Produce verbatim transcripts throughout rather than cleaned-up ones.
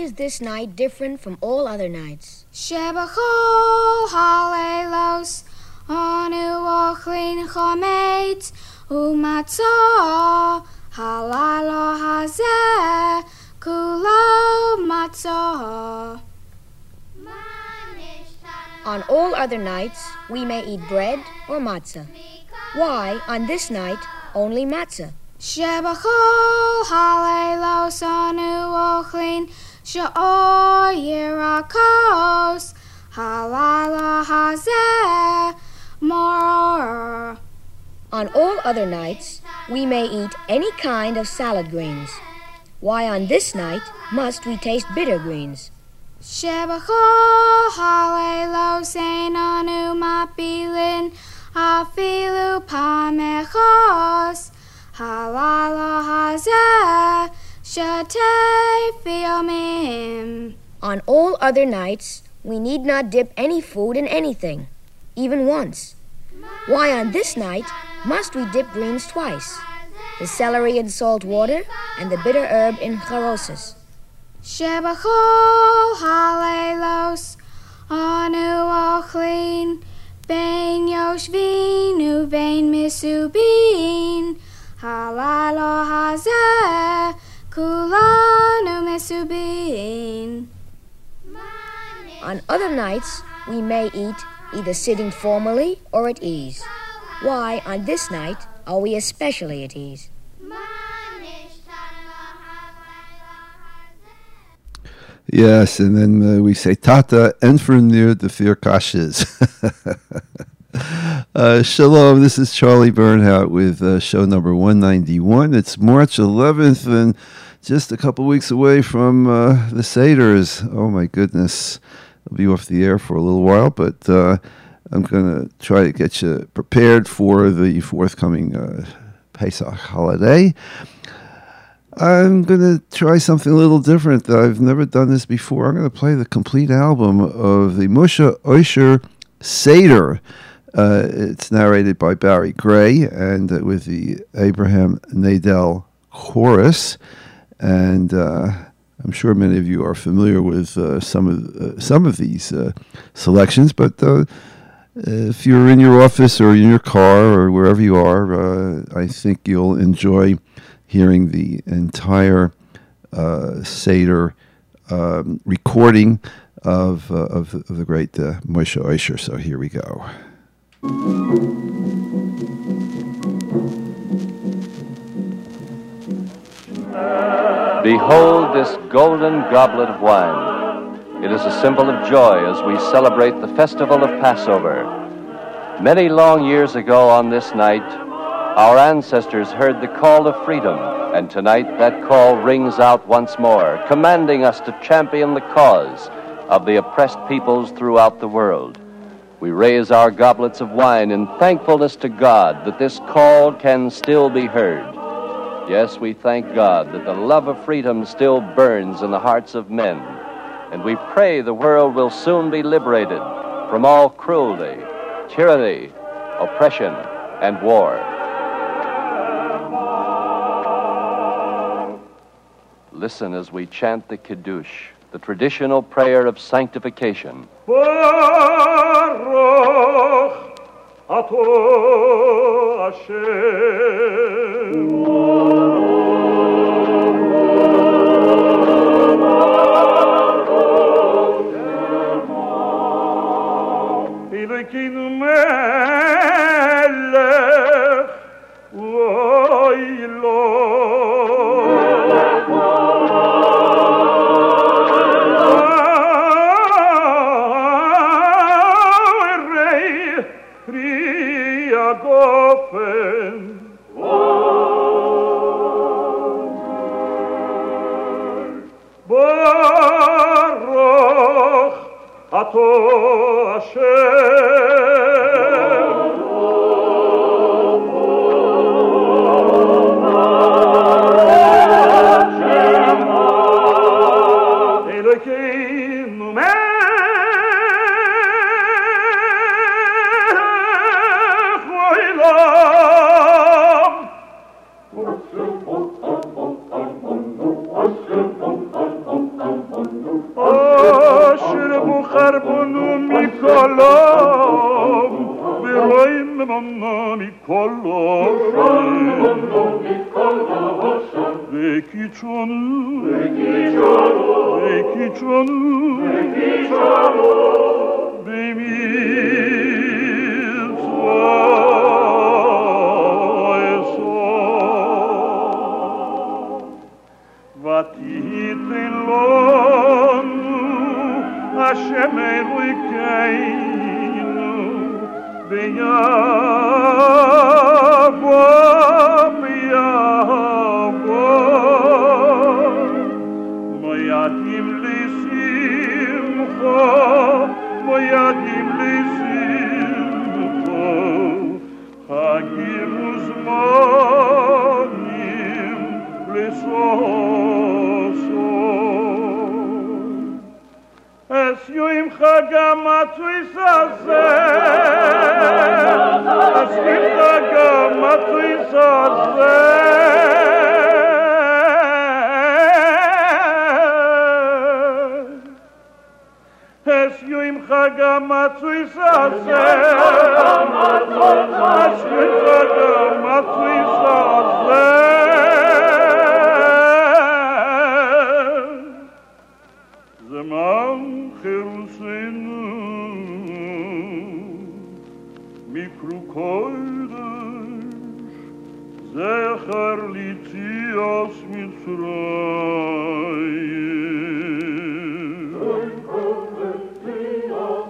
is this night different from all other nights? Shebachol halelos anu ochlin chometz umatzah halalo hazeh kulo matzah. On all other nights, we may eat bread or matzah. Why, on this night, only matzah? Shebachol halelos anu ochlin she'or yirakos halala hazeh moror. On all other nights, we may eat any kind of salad greens. Why, on this night, must we taste bitter greens? Shebachol halelos ein anu mapilin afilu pamechos halala hazeh shatei fiyomim. On all other nights, we need not dip any food in anything, even once. Why, on this night, must we dip greens twice, the celery in salt water and the bitter herb in charosis? Shebachol halelos anu ochlin bein yoshvin uvein misubin halalo hazeh kulanu misubin. On other nights, we may eat either sitting formally or at ease. Why, on this night, are we especially at ease? Yes, and then uh, we say Tata Enfernir de Fir Kashes. uh, Shalom, this is Charlie Bernhardt with uh, show number one ninety-one. It's March eleventh and just a couple weeks away from uh, the Seders. Oh my goodness, I'll be off the air for a little while, but uh, I'm going to try to get you prepared for the forthcoming uh, Pesach holiday. I'm going to try something a little different. I've never done this before. I'm going to play the complete album of the Moshe Osher Seder. Uh, it's narrated by Barry Gray and uh, with the Abraham Nadel Chorus. And uh, I'm sure many of you are familiar with uh, some of uh, some of these uh, selections. But uh, if you're in your office or in your car or wherever you are, uh, I think you'll enjoy hearing the entire uh, Seder um, recording of, uh, of of the great uh, Moshe Osher. So here we go. Behold this golden goblet of wine. It is a symbol of joy as we celebrate the festival of Passover. Many long years ago on this night, our ancestors heard the call of freedom, and tonight that call rings out once more, commanding us to champion the cause of the oppressed peoples throughout the world. We raise our goblets of wine in thankfulness to God that this call can still be heard. Yes, we thank God that the love of freedom still burns in the hearts of men, and we pray the world will soon be liberated from all cruelty, tyranny, oppression, and war. Listen as we chant the Kiddush, the traditional prayer of sanctification. Baruch Ato Hashem. Elokeinu melech Baruch Ato Hashem. Elokeinu melech זמנו מכל אופן וקיצ'ונו וקיצ'ונו במצווה אסור ותיתן לנו השם אלוהינו ביבוא ביבוא מוידים לשמחו מוידים לשמחו חגים וזמנים לששון es yoim chagamatris hazeh es yoim chagamatris hazeh es yoim chagamatris hazeh es yoim chagamatris hazeh zeman Cherusenu mikru kodesh zecher litzias Mitzrayim litzias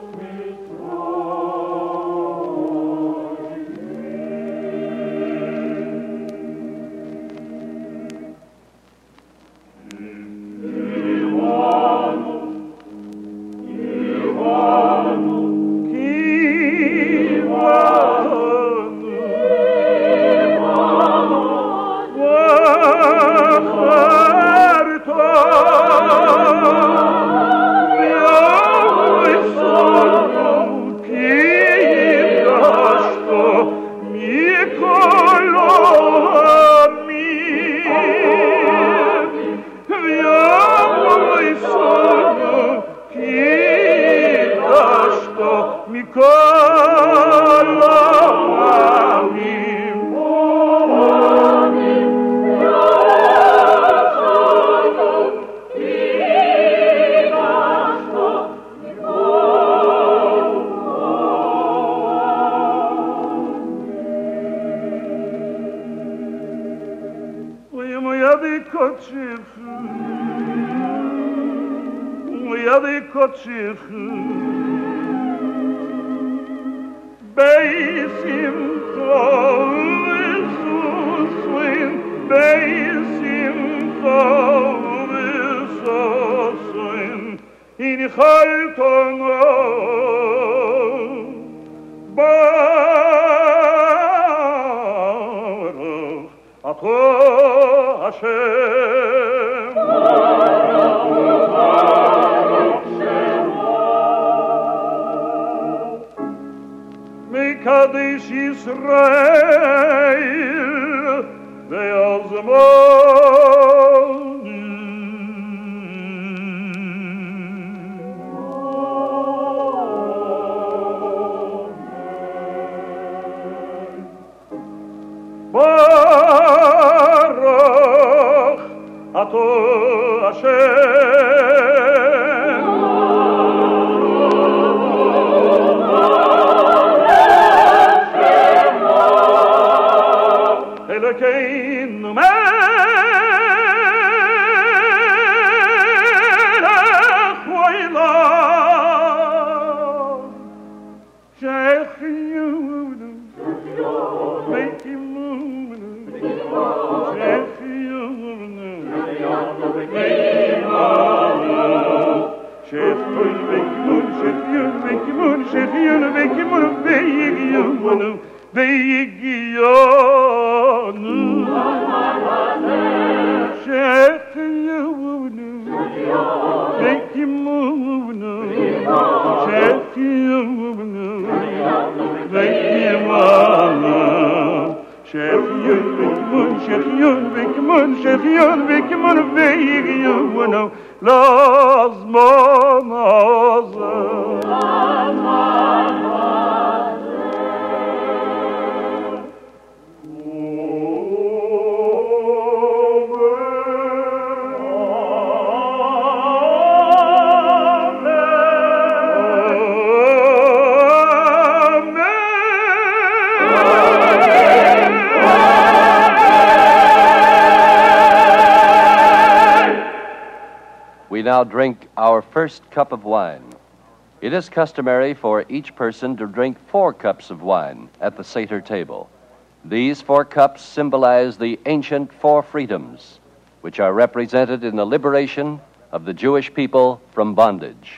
now drink our first cup of wine. It is customary for each person to drink four cups of wine at the Seder table. These four cups symbolize the ancient four freedoms, which are represented in the liberation of the Jewish people from bondage.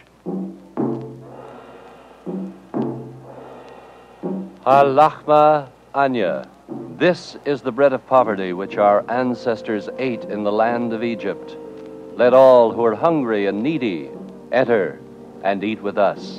Halachma Anya. This is the bread of poverty which our ancestors ate in the land of Egypt. Let all who are hungry and needy enter and eat with us.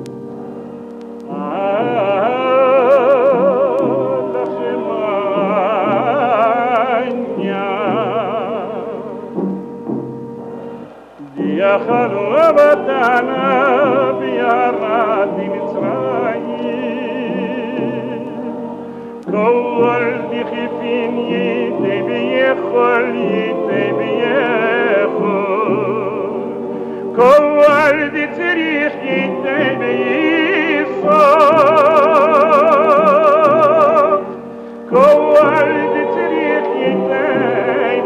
Kol di tzrich yitei b'yisod, kol di tzrich yitei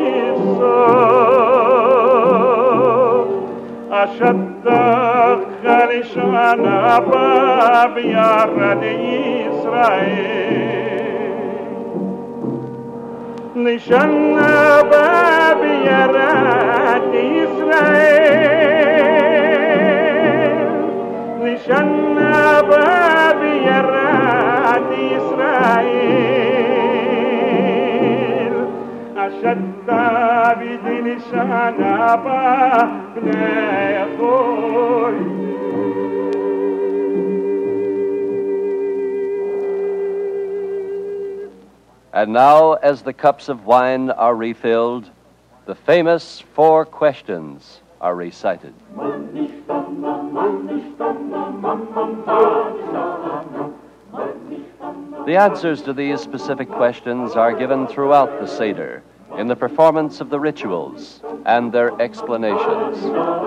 b'yisod, ashatach chalishan haba b'yarad Yisrael, nishan haba b'yarad Yisrael, Nishanna babi yarat Yisrael, Ashadda bidi nishanna b'nei Achoi. And now, as the cups of wine are refilled, the famous four questions are recited. The answers to these specific questions are given throughout the Seder in the performance of the rituals and their explanations.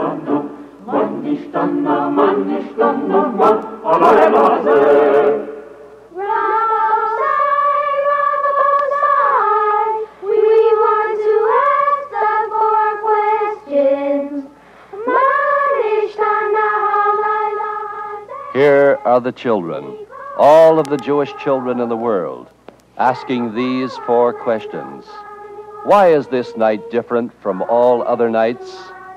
Here are the children, all of the Jewish children in the world, asking these four questions. Why is this night different from all other nights?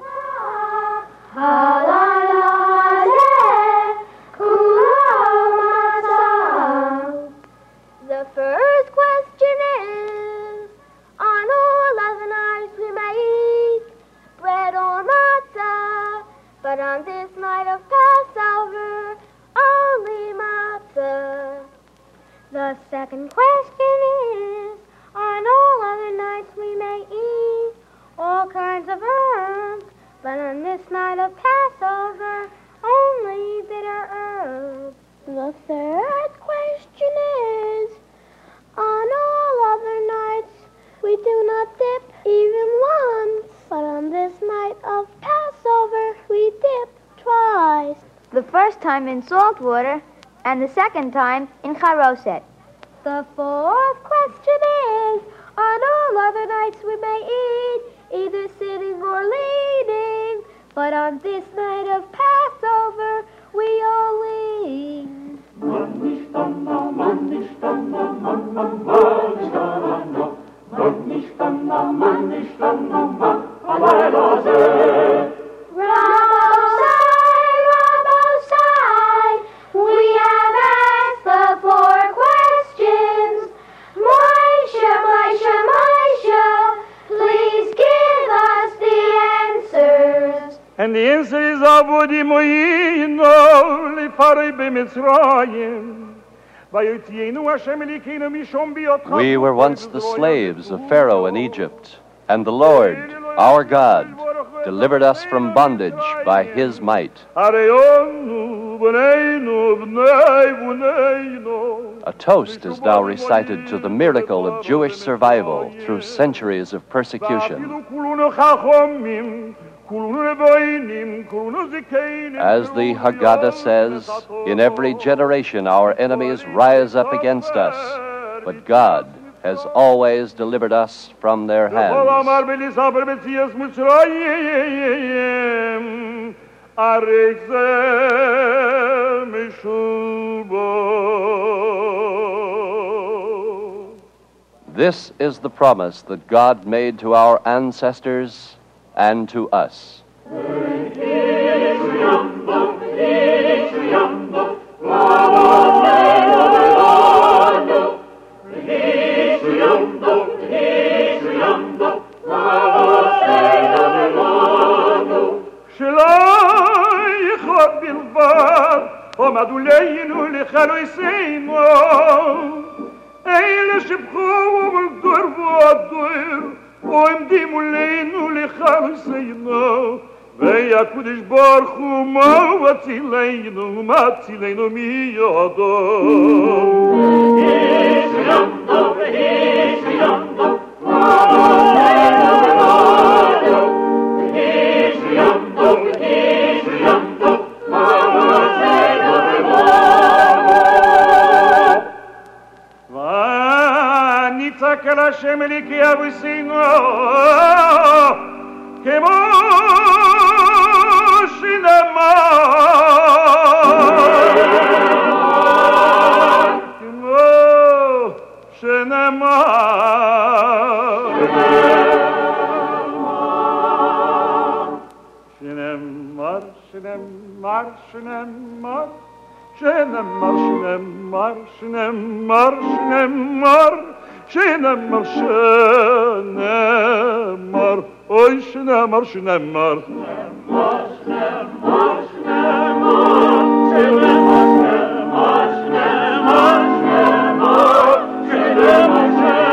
The first question is, on all other nights we may eat bread or matzah, but on this night of Passover, only matzah. The second question is, on all other nights we may eat all kinds of herbs, but on this night of Passover, only bitter herbs. The third question is, on all other nights we do not dip even once, but on this night of Passover we dip twice. The first time in salt water and the second time in charoset. The fourth question is, on all other nights we may eat, either sitting or leaning, but on this night of Passover we only eat. And the answer is Avodi Moino Lifarei B'Mitzrayim. We were once the slaves of Pharaoh in Egypt, and the Lord, our God, delivered us from bondage by his might. A toast is now recited to the miracle of Jewish survival through centuries of persecution. As the Haggadah says, in every generation our enemies rise up against us, but God has always delivered us from their hands. This is the promise that God made to our ancestors and to us. ومدولين لخلويسين اي لشبخو بالدرب والدير وامدي مولين لخلويسين بيا كودش بارخو ما واتيلين ما تيلين ميادو هيش يمضو هيش يمضو هيش يمضو هيش يمضو che la scemeli che avvicino che mosci nel mare che mosci nel mare ce ne mar ce ne mar ce ne mar ce ne mar ce ne mar ce ne mar ce ne mar شنمر شنمر oy şnemar şnemar şnemar şnemar şnemar şnemar şnemar şnemar şnemar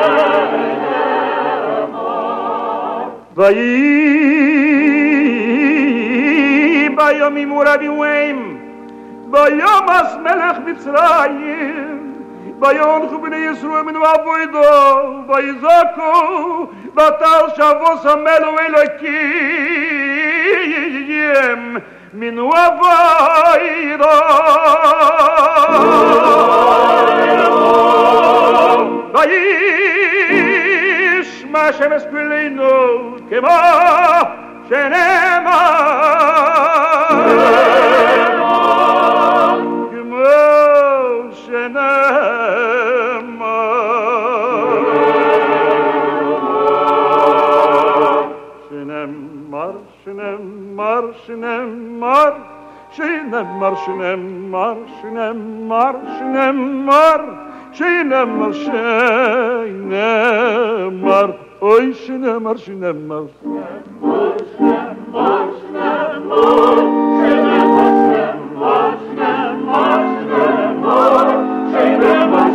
şnemar vay bayom imuradi weim bayom as melech mitzrayim ביום חובני ישרו מן ועבודו ויזעקו בתר שבוס המלו אלוקים מן ועבודו וישמע שמש כלינו כמו שנאמר כמו שנאמר Şnemar, şnemar, şnemar, şnemar, şnemar, şnemar, şnemar, şnemar, oy şnemar, şnemar, şnemar, şnemar, şnemar, şnemar, şnemar, şnemar, şnemar,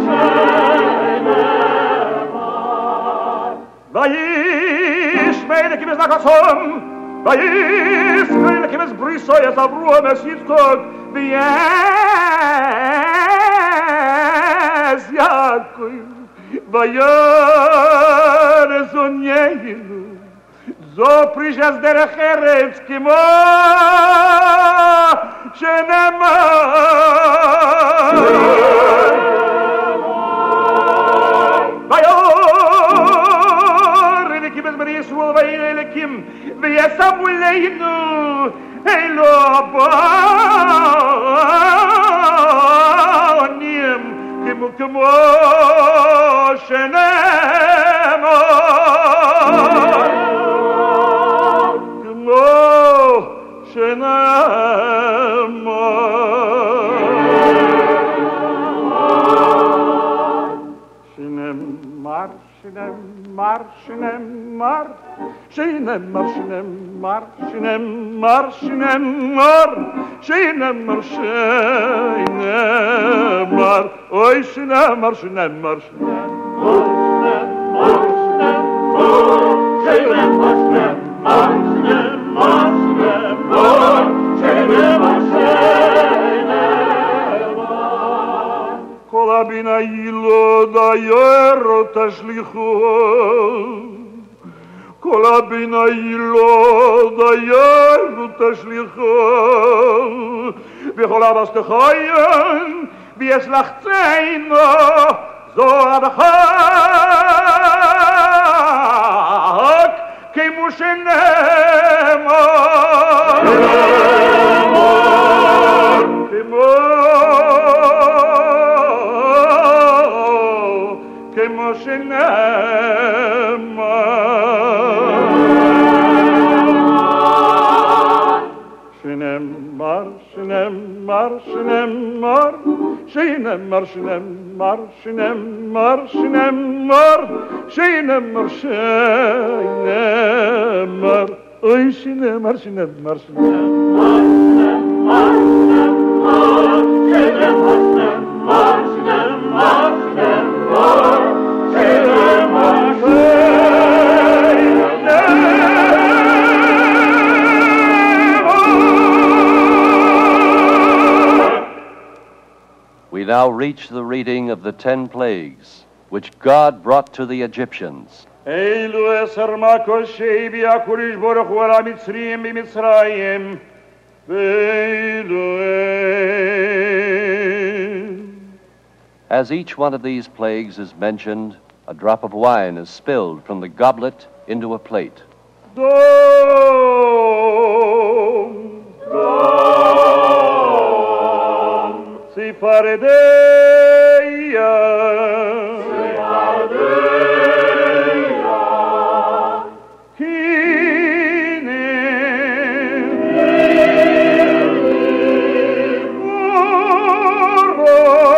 şnemar, vayish meide ki biz nakasom. Vayis kayla kimiz briso ya zabruha mesyitkog viyaz yakoy vayan zonyeinu zo prijas derech eretz kimo shenamar vayor rene kimiz berisul vayin elekim ויסבו אלינו אלו הבונים כמו כמו שנאמר כמו שנאמר שנאמר שנאמר שנאמר שנאמר שנאמר שנאמר שנאמר שנאמר אוי שנאמר שנאמר שנאמר שנאמר שנאמר שנאמר כל הבינה ילוד הירו תשליחו כל הבינה ילוד הירו תשליחו וכל הבסתחיין ויש לך ציינו זו הדחי Shinem mar, shinem mar, shinem mar, shinem mar, shinem mar, oy shinem mar, shinem mar, shinem mar, shinem mar, shinem mar, shinem mar, shinem mar, shinem mar, We now reach the reading of the ten plagues, which God brought to the Egyptians. As each one of these plagues is mentioned, a drop of wine is spilled from the goblet into a plate. Dom, dom, si fare deia, si fare deia, hine, oro,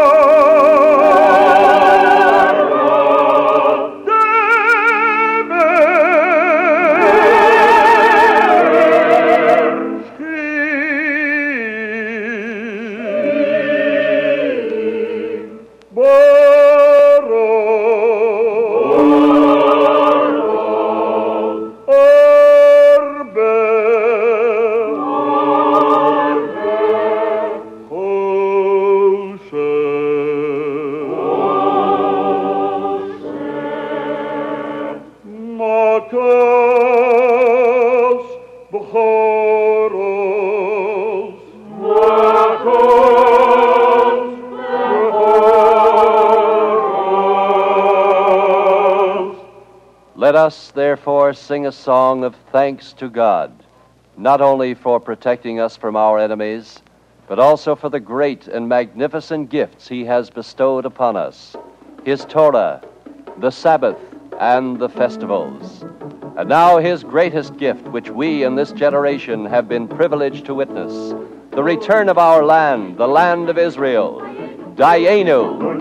Let us, therefore, sing a song of thanks to God, not only for protecting us from our enemies, but also for the great and magnificent gifts He has bestowed upon us, His Torah, the Sabbath, and the festivals. And now His greatest gift, which we in this generation have been privileged to witness, the return of our land, the land of Israel. Dayenu.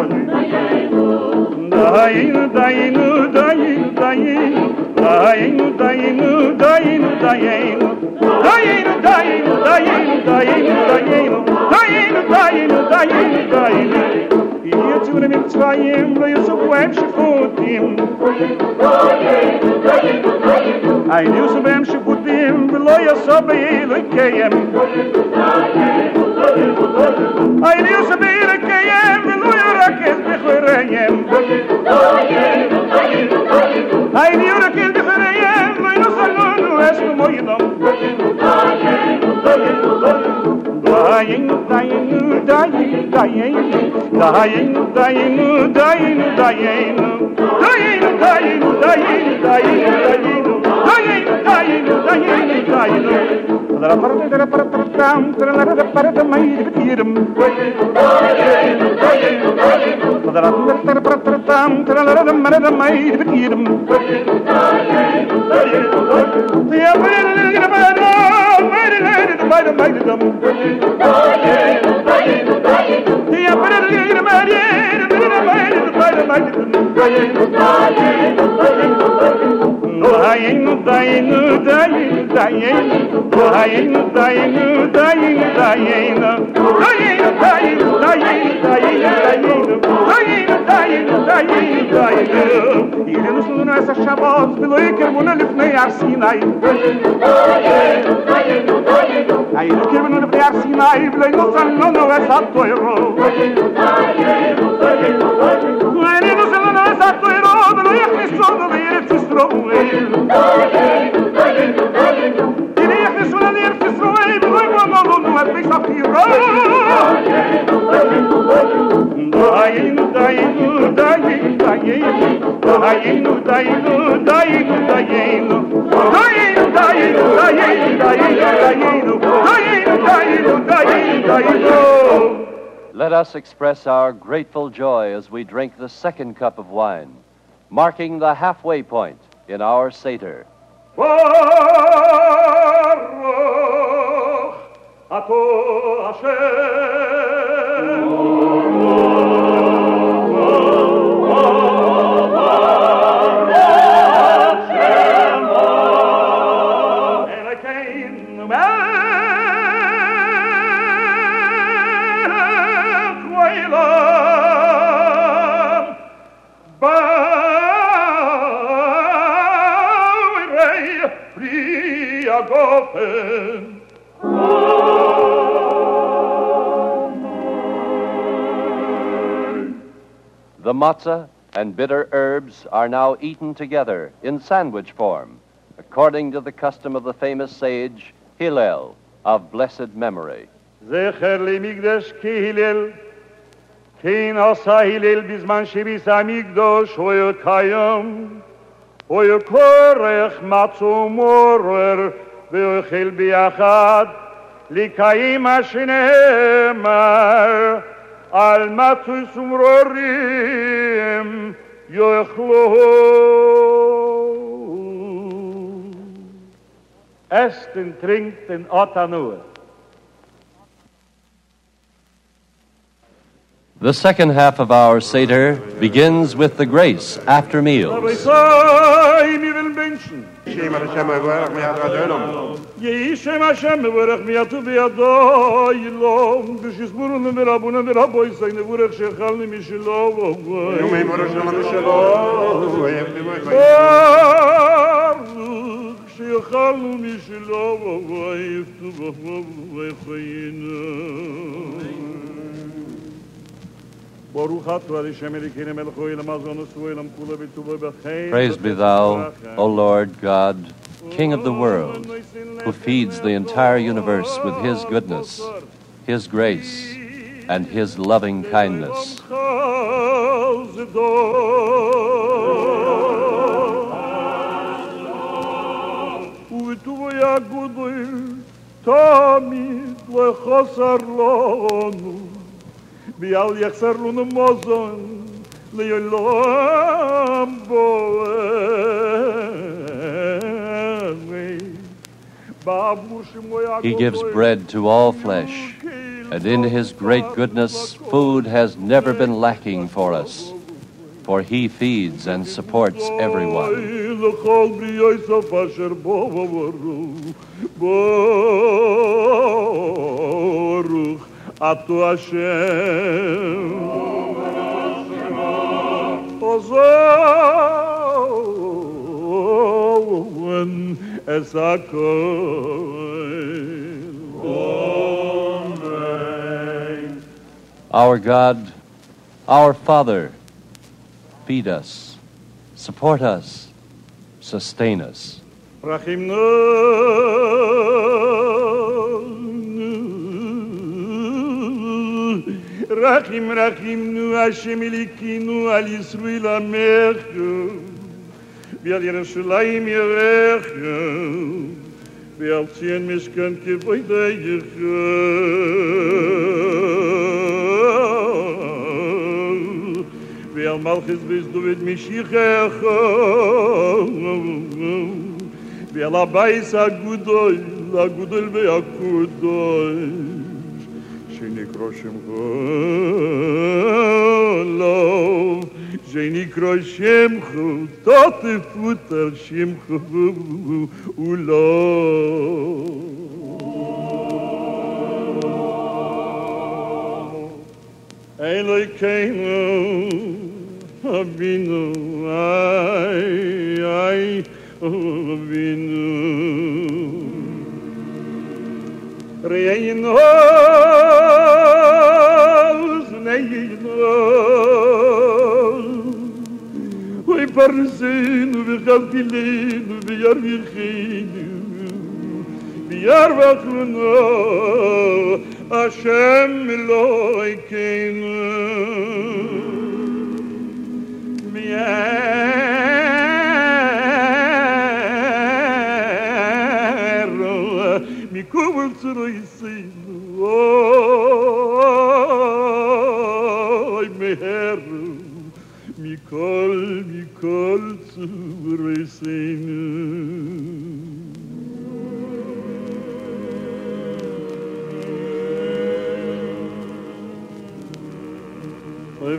Dayenu, dayenu, dayenu, dayenu, dayenu, dayenu, dayenu, dayenu, dayenu, dayenu, dayenu, dayenu, dayenu, dayenu, dayenu, dayenu. Yetzu lemitzrayim lo yusufu em shifutim. Aynu yusufu em shifutim v'lo yasob eilokeyem. Aynu yusufu eilokeyem v'lo yarakez b'choreyem. Aynu yarakez b'choreyem v'lo yusalonu es b'moyedom. Dayenu, dayenu, dayenu, dayenu, dayenu, dayenu, dayenu, dayenu, dayenu, dayenu, dayenu, dayenu, dayenu, dayenu, dayenu, dayenu. Dara para dara para tam, dara dara para da mai bitirim. Dayenu, dayenu, dayenu. Dara dara para tam, dara dara para da mai bitirim. Dayenu, dayenu, dayenu. Ya para dara para mai mai mai mai dam. Dayenu, dayenu, dayenu. Ya para dara mai mai mai mai dayenu, dayenu, dayenu, dayenu. Dayenu, dayenu, dayenu, dayenu, dayenu, dayenu, dayenu, dayenu, dayenu, dayenu, dayenu, dayenu, dayenu, dayenu, dayenu. Yirenu sunu esa Shabbat, bilo yekirmunu lifnei ar Sinai. Dayenu, dayenu, dayenu. Aynu yekirmunu lifnei ar Sinai, bilo yekirmunu esa Toiro. Dayenu, dayenu, dayenu, dayenu. Aynu yekirmunu esa Toiro, bilo yekirmunu l'Eretz Yisroel. Dayenu, dayenu, dayenu. Ili yekirmunu l'Eretz Yisroel, bilo yekirmunu l'Eretz Yisroel. Dayenu, dayenu, dayenu. Dayenu, dayenu, dayenu, dayenu, dayenu, dayenu, dayenu, dayenu, dayinu, dayinu, dayinu, dayinu, dayinu, dayinu, dayinu. Let us express our grateful joy as we drink the second cup of wine, marking the halfway point in our Seder. Baruch Ato Hashem. Elokeinu melech olam, ba'irei pri agofen. The matzah and bitter herbs are now eaten together in sandwich form, according to the custom of the famous sage Hillel of blessed memory. Zecher למקדש כהלל, כן עשה הלל בזמן שביס המקדוש, הוא קיים, הוא כורך מצו מורר, ואוכל ביחד, לקיים מה שנאמר, על מצוס ומרורים יאכלו. Esst und trinkt in Otanur. The second half of our Seder begins with the grace after meals. Yeshem Hashem mevorach miyatu biyado yilom b'shizburun v'merabuna v'raboy say nevorach shechalni mishelo Yomei morach shalom mishelo Baruch shechalnu mishelo v'yiftu v'chayinu Praise be thou, O Lord God, King of the world, who feeds the entire universe with his goodness, his grace, and his loving kindness. Bial yachsar lunu mozon le'olam boe. He gives bread to all flesh, and in his great goodness food has never been lacking for us, for he feeds and supports everyone. Atu Hashem Ozon es hakol. Amen. Our God, our Father, feed us, support us, sustain us. Rachim Rachim nu Hashem Elikinu al Yisrael Amechu V'al Yerushalayim Yerechu V'al Tzion Mishkan Kevodeyechu V'al Malchus Beis David Mishichechu V'al Abayis HaGudol HaGudol ve'HaKudol שנקרא שמך לא, שנקרא שמך תפוטר שמך ולא. אלוהינו אבינו איי איי אבינו ראינו Oy parsenu ve khaltilenu ve yar vikhinu ve yar vakhnu Hashem loikenu meher mikol mikol zureseinu. I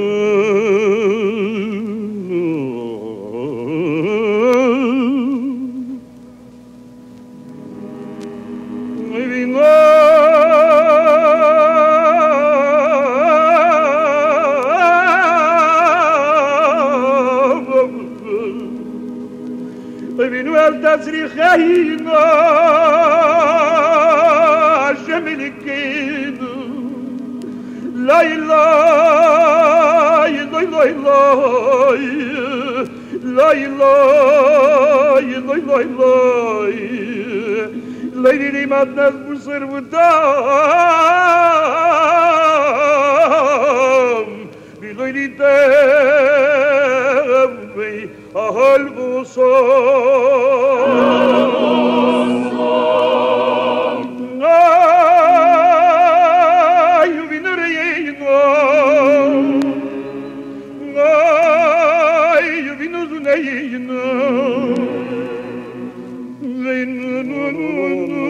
تزريخينا شملكينا لا إله لا إله لا إله لا إله ليلي ما تنبصر ودام بغير دمي أهل غصان آي بنرينا آي بنزنينا غننننن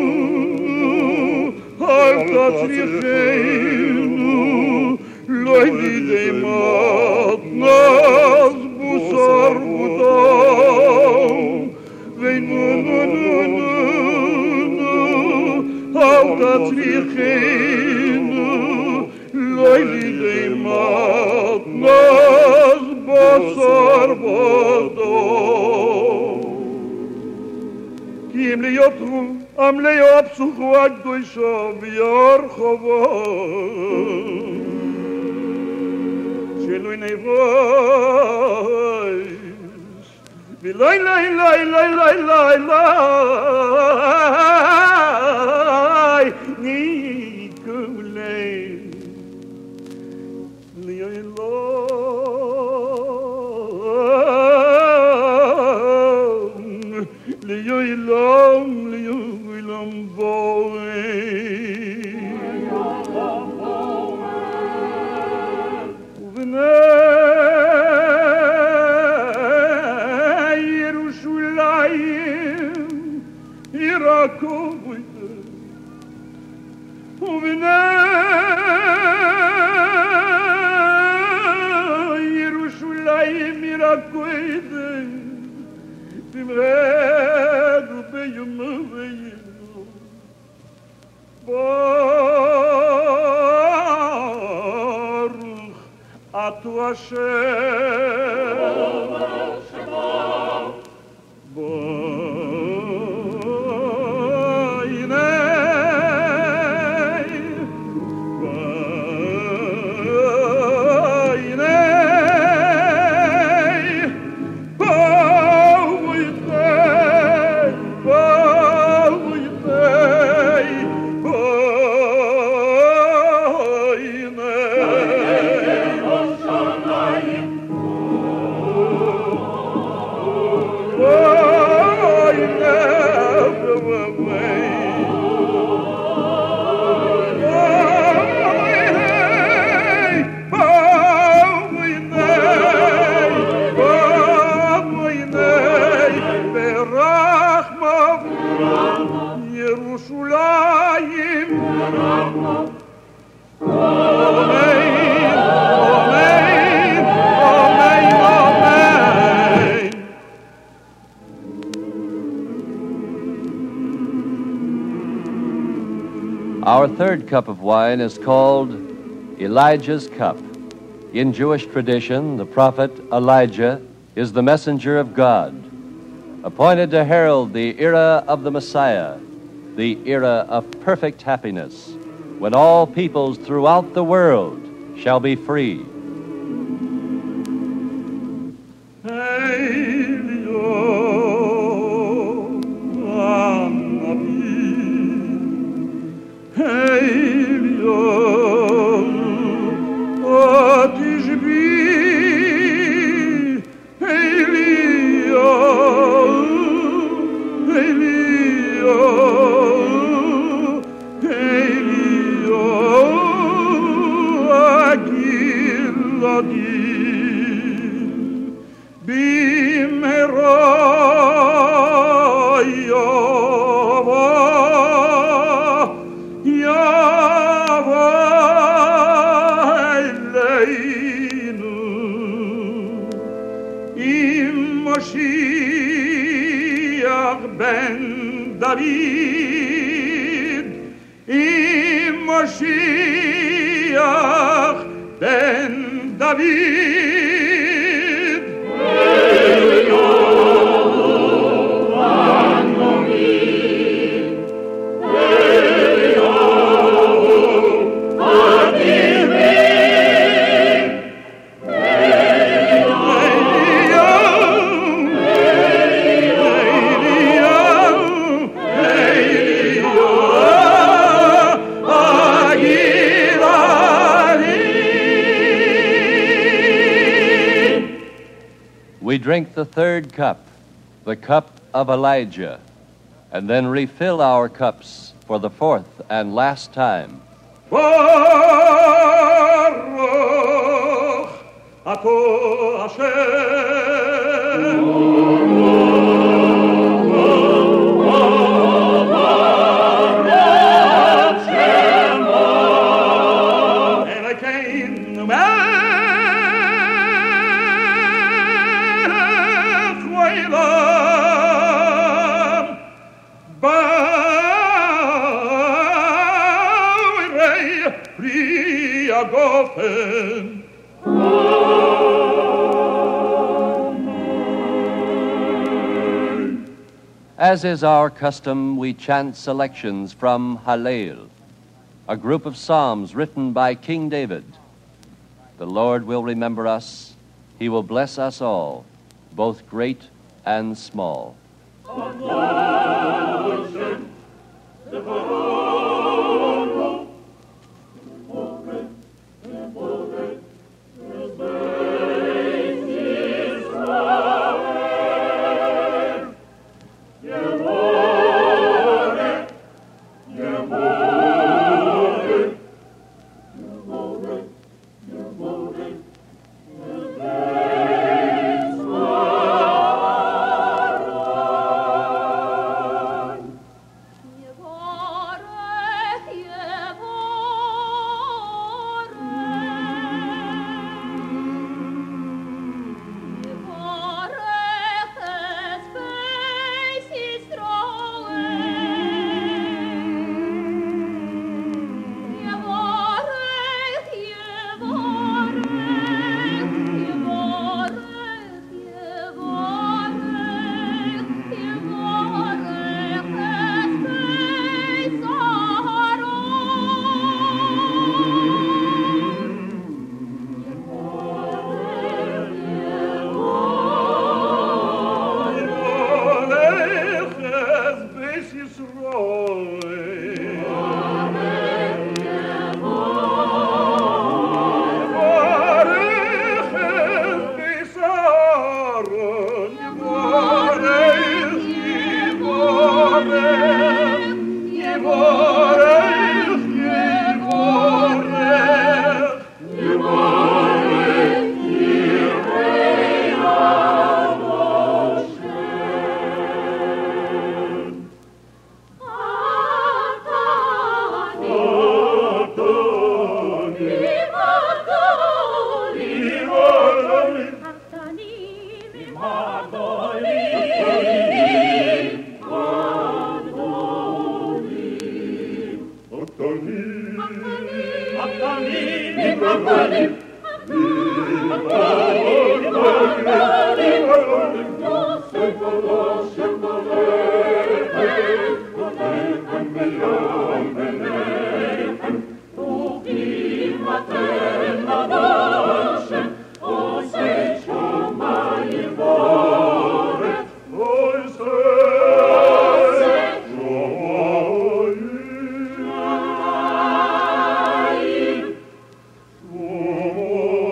هل تطريخين لويدي ديمات نصب صار ودام غننننن هل تطريخين لويدي ديمات نصب صار ودام كيم ليطرو أم ليبسخ وجدو شاب يرخبان شلوي نيفايش بلاي لاي لاي لاي لاي لاي لاي نيكم لاي لي ليو يلام ليو يلام باوي وبناي يروشلايم يراكوبي وبناي يروشلايم يراكوبي بمراد بيوم بينو بارخ أتوا شباب Our third cup of wine is called Elijah's Cup. In Jewish tradition, the prophet Elijah is the messenger of God, appointed to herald the era of the Messiah, the era of perfect happiness, when all peoples throughout the world shall be free. Hey, ילדים במהרה יבוא יבוא אלינו עם משיח בן דוד עם משיח בן דוד We drink the third cup, the cup of Elijah, and then refill our cups for the fourth and last time. Baruch atah Hashem. As is our custom, we chant selections from Hallel, a group of psalms written by King David. The Lord will remember us. He will bless us all, both great and small.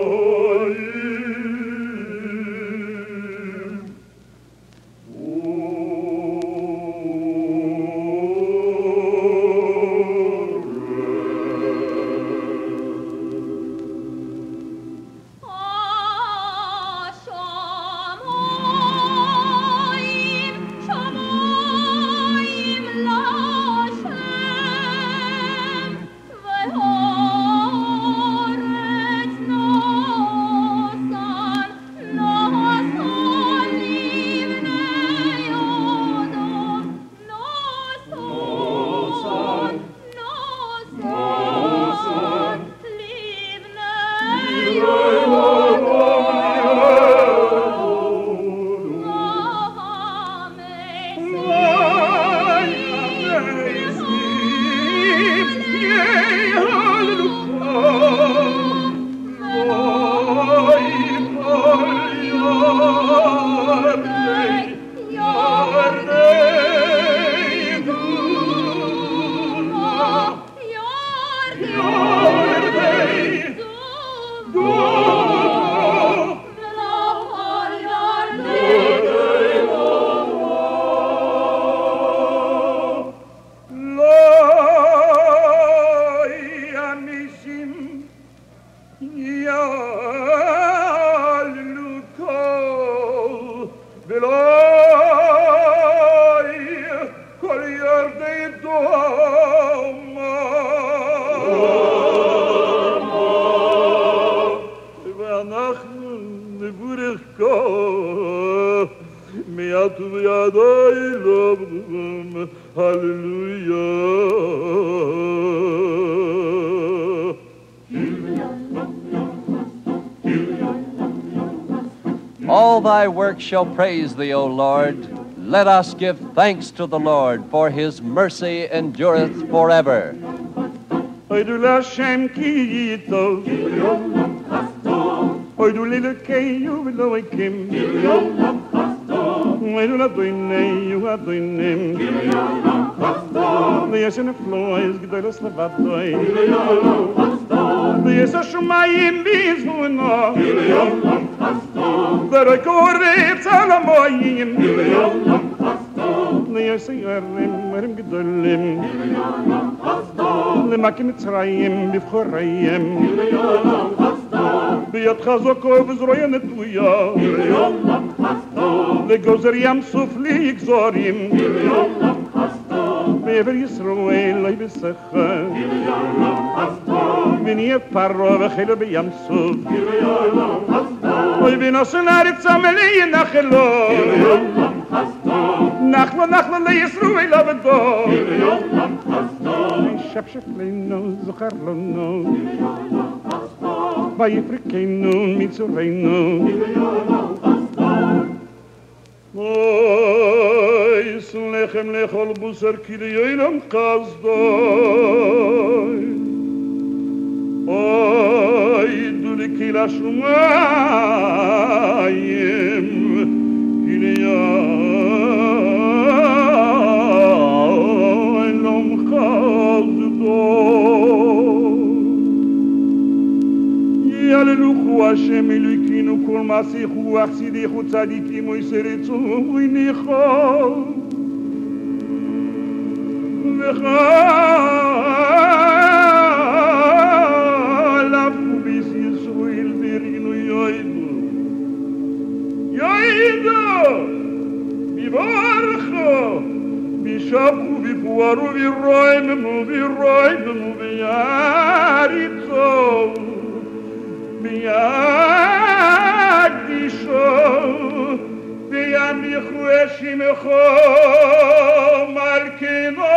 Oh All thy works shall praise thee, O Lord. Let us give thanks to the Lord, for his mercy endureth forever. Oidu Lashem ki yitov, oidu lilkeyu v'loikim, oidu ladoineyu adoinem, v'yeshen eflois g'dolos levadoy, v'yesha shumayim b'izvuno, v'roi koretz alamoyim, v'yesha yarim marim g'dolim, למקים מצרים בבחוריים ביד חזקו וזרועי נטויה לגוזר ים סוף ליגזורים בעבר ישראל לא יבשכה ונהיה פרו וחילו בים סוף אוי בנושן הארץ המלא נחלו נחלו נחלו לישראל עבדו שפשף לנו זוכר לנו ויפרקנו מצורנו אוי סלחם לכל בוסר כי ליילם חסדוי אוי דולי כי לשומיים כי ליילם יהללוכו השם אלוהינו כל מעשיכו וחסידיכו צדיקים וישרצו וניחו וחלפו ביס ישראל ברינו יוידו יוידו ביברכו בישבחו בפוארו בירוימנו בירוימנו ביעריצו ביעדישו בימיכו אשימכו מלכינו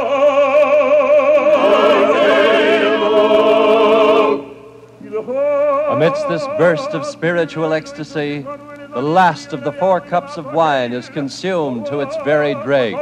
Amidst this burst of spiritual ecstasy, the last of the four cups of wine is consumed to its very dregs.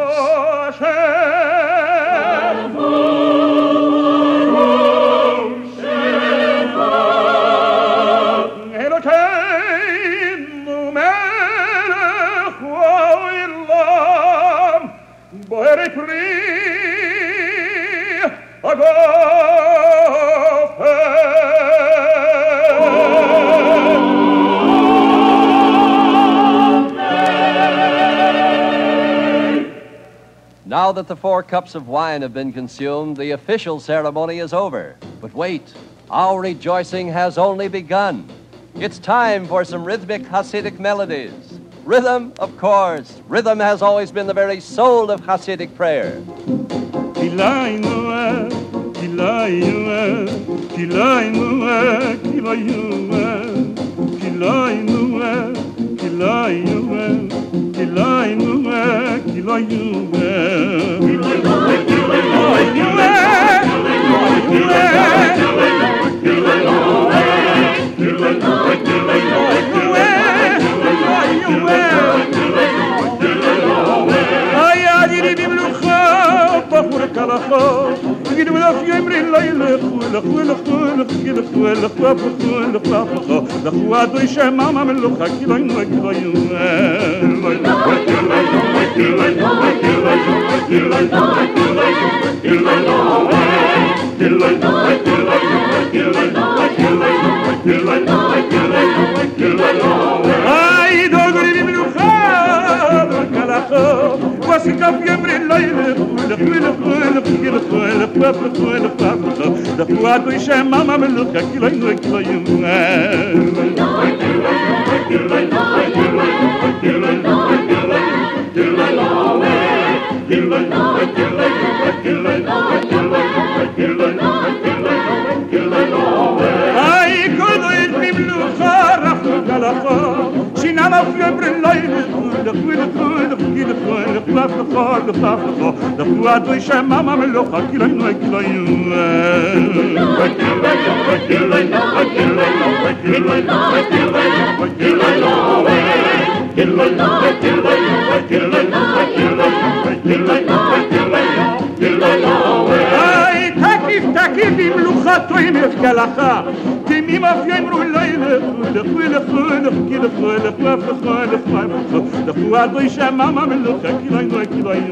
Now that the four cups of wine have been consumed, the official ceremony is over. But wait, our rejoicing has only begun. It's time for some rhythmic Hasidic melodies. Rhythm, of course. Rhythm has always been the very soul of Hasidic prayer. Give Ai, dogri minukhar kalakho wasikaf yemri layl khul khul khul khul khul khul khul da fuado ishama mamluka kilayn kilayn ay kodo ibnukhar kalakho shinama yemri layl khul khul khul khul khul khul da fuado ishama mamluka kilayn kilayn ay takif takif imlucha toim efkalacha timim afyemru layl khul khul khul khul khul khul da fuado ishama mamluka kilayn kilayn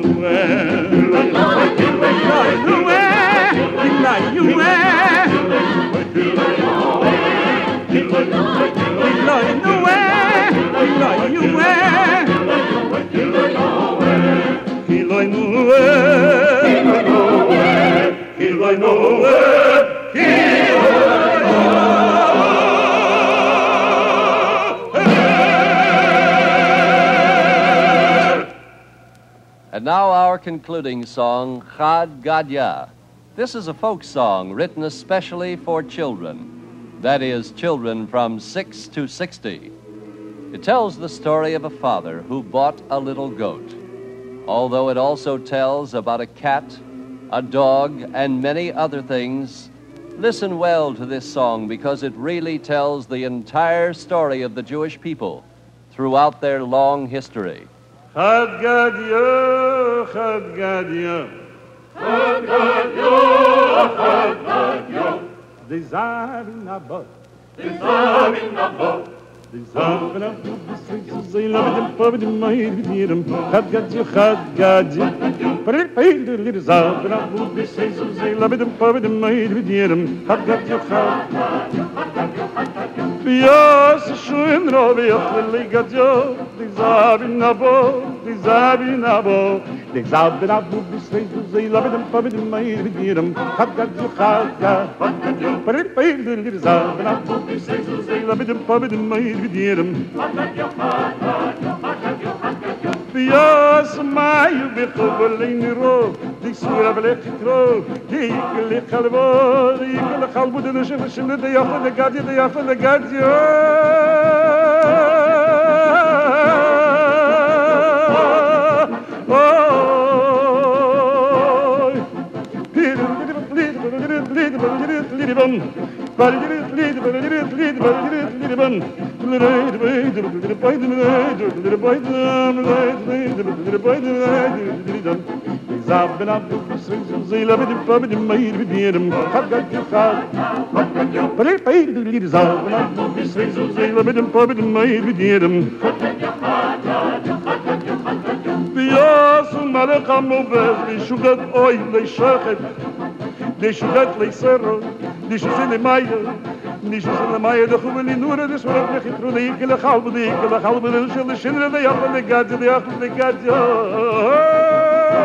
And now our concluding song, Chad Gadya. This is a folk song written especially for children, that is, children from six to sixty. It tells the story of a father who bought a little goat, although it also tells about a cat, a dog, and many other things. Listen well to this song because it really tells the entire story of the Jewish people throughout their long history. Chad Gadya, Chad Gadya, Chad Gadya, Chad Gadya. The Zav in a boat, the Zav in a boat, the Zav in a boat. They love them, Papa, the Maid, the Yidam. Chad Gadya, Chad Gadya. But it paid the little Zav in a boat. They love them, Papa, the Maid, the Yidam. Chad Gadya, Chad Gadya. Yes, schön robe ich will gadjo, die Zabi nabo, die Zabi nabo, die Zabi nabo, bis reis du sei labe dem Papa dem Mai mit ihrem hat gadjo hat gadjo, per il pail die Zabi nabo, bis reis du sei labe dem Papa dem Mai mit ihrem hat gadjo hat gadjo, hat gadjo. Yes, my be kholin ro, die sura blek tro, die kle khalbo, die kle khalbo de shef shef de yaf de gadjo, de yaf de gadjo. Nish is the Maya the Hubili Nura, this one of the Hitrulik, the Halbudi, the Halbudi, the Shinra, the Yap, the Gadja, the Yap, the Gadja.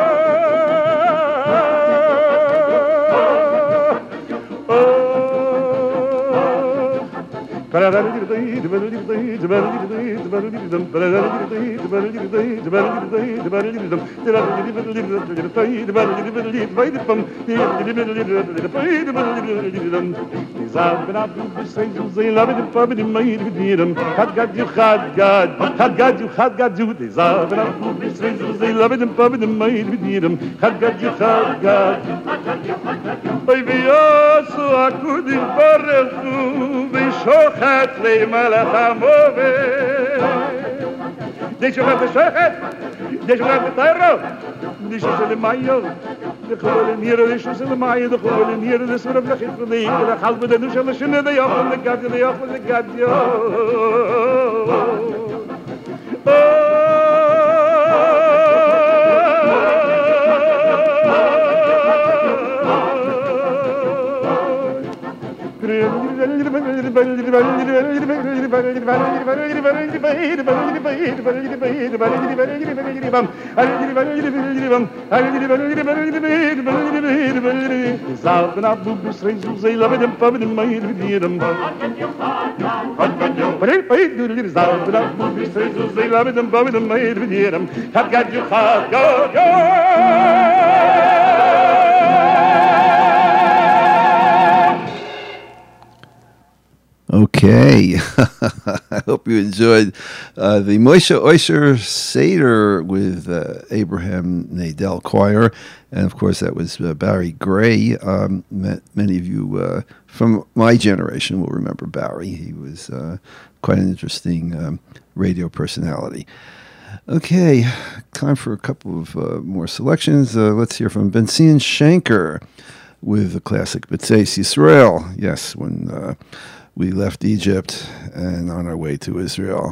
Hat le malachamove. Deixa eu ver, deixa eu ver, deixa eu ver, deixa eu ver, de geworden hier is dus de maaie de geworden hier is er op de gids van de hier de gaat met de dus alle schöne de ja van de kat de ja van de kat ja Okay, I hope you enjoyed uh, the Moshe Oisher Seder with uh, Abraham Nadel Choir, and of course that was uh, Barry Gray. Um, ma- many of you uh, from my generation will remember Barry. He was uh, quite an interesting um, radio personality. Okay, time for a couple of uh, more selections. Uh, let's hear from Benzion Shanker with the classic B'tzeis Yisrael. Yes, when uh, we left Egypt and on our way to Israel.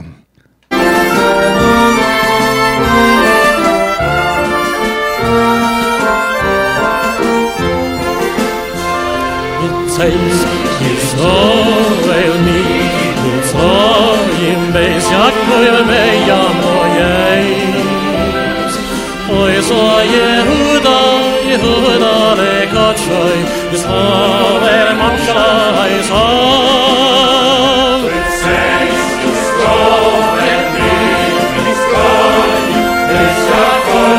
B'tzeis Yisrael mi Mitzrayim beis Yaakov meyamoyes Oy so Yehuda Yehuda lekatshoy Yisrael mamshay Yisrael B'tzeis Yisrael mi Mitzrayim beis Yaakov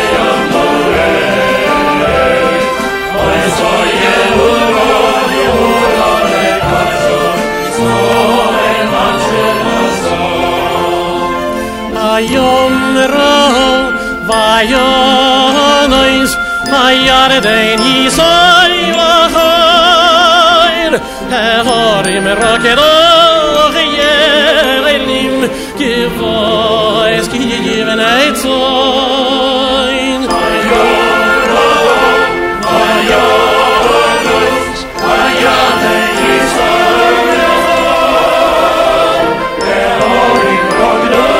meyamoyes Oy so Yehuda Yehuda lekatshoy Yisrael mamshay Hayom ra vayonos hayardein Yisrael Hehorim rakedoch yerelim Kivois ki yiven eitzoin Hayom ra vayonos hayardein Yisrael Hehorim rakedoch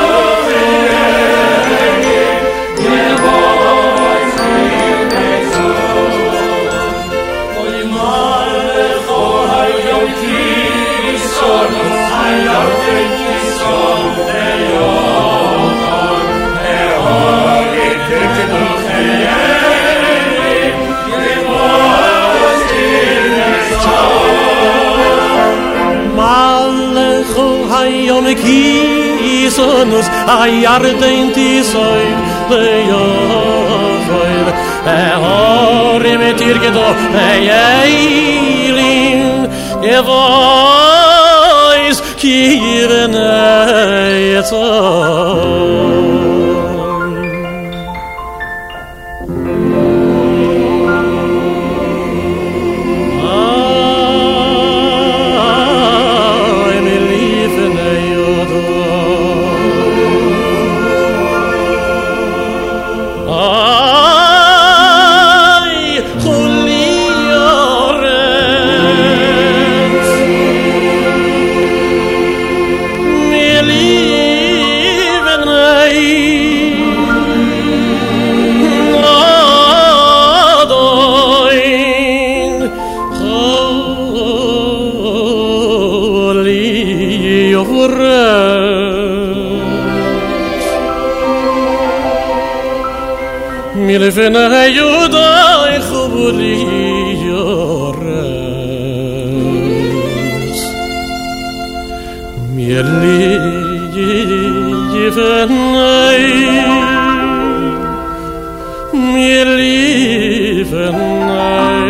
Hayom kisonus ayardein tisoy leyovoy ehorim tirgedo eyeilim evois kiven etzoy Milvena Yuda khubuli yores Mirli yivenai Mirli yivenai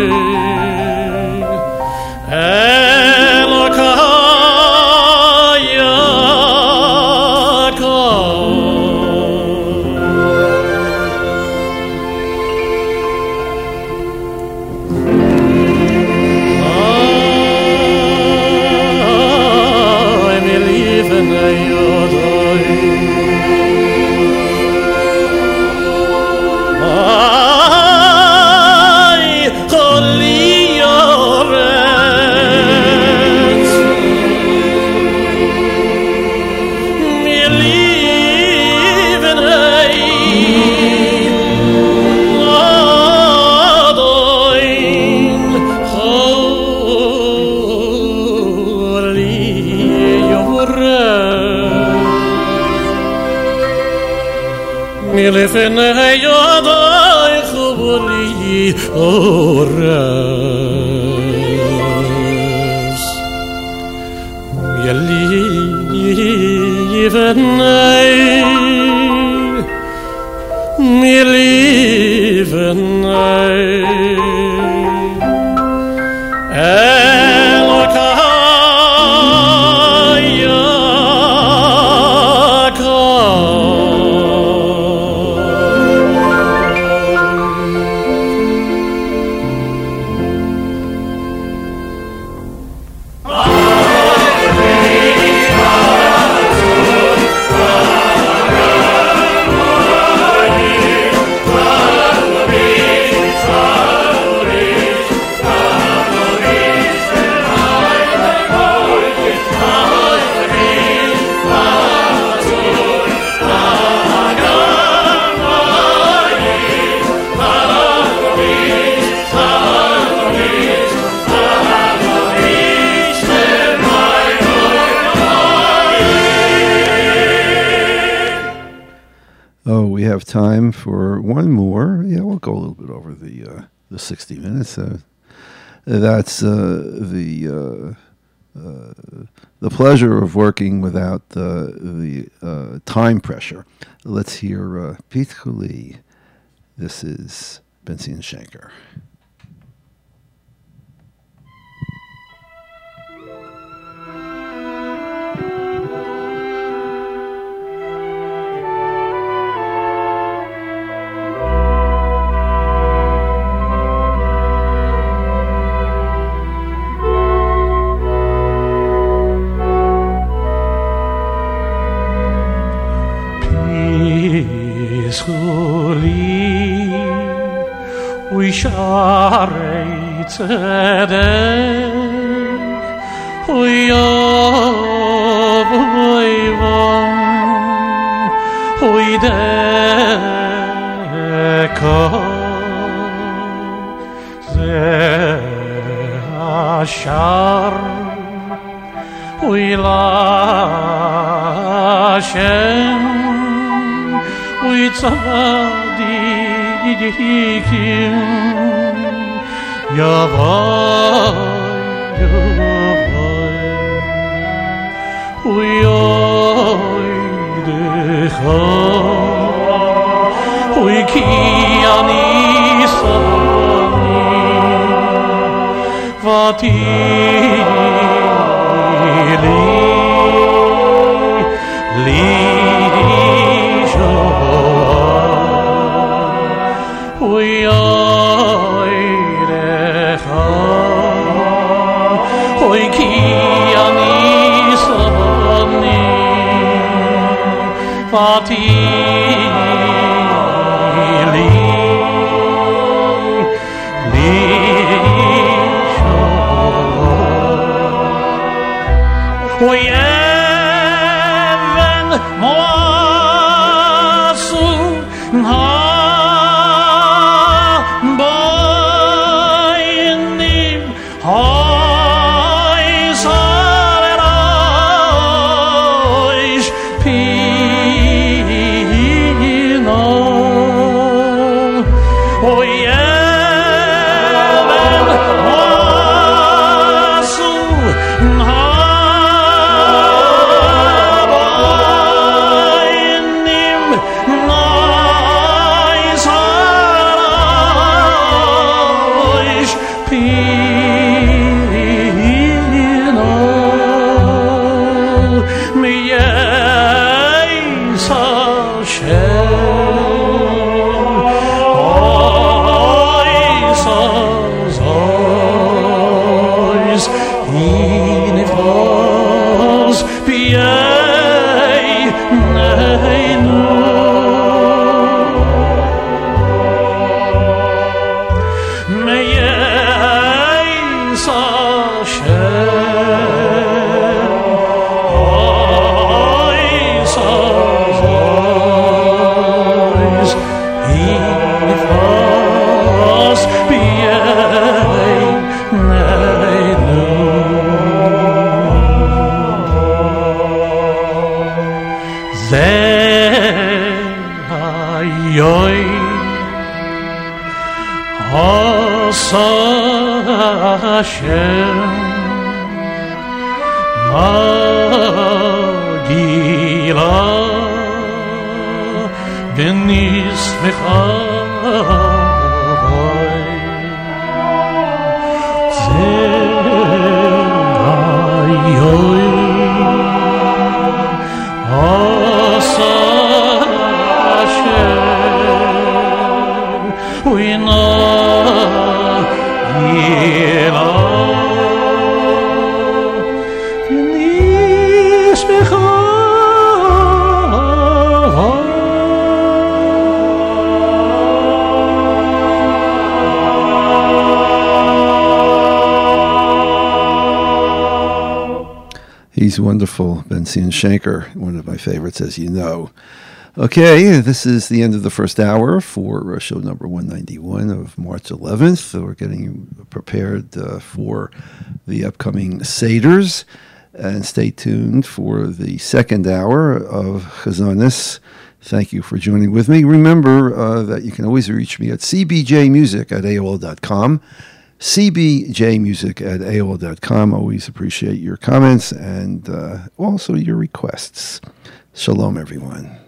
מלפני ידי חוברי אורס ילי יבני מילי בני Time for one more. Yeah, we'll go a little bit over the uh, the sixty minutes. Uh, that's uh, the uh, uh, the pleasure of working without uh, the uh, time pressure. Let's hear uh, Pete Cooley. This is Benzine Shanker. We share tzedek, we oboivam, we deko, ze ashar, we lashem, we tzadi. Dikim Yavai Yavai Uyoi Decha Uiki Ani Sani Vati Li Li Fati li li sho we even moasu ha boinim ha yoy Asa Hashem Magila Benismecha Zerayoy Asa Hashem Uina Yela Benismecha He's wonderful, Ben-Zion Shenker, one of my favorites, as you know. Okay, this is the end of the first hour for uh, show number one ninety-one of March eleventh. We're getting prepared uh, for the upcoming Seders. And stay tuned for the second hour of Chazonis. Thank you for joining with me. Remember uh, that you can always reach me at c b j music at a o l dot com. c b j music at a o l dot com. Always appreciate your comments and uh, also your requests. Shalom, everyone.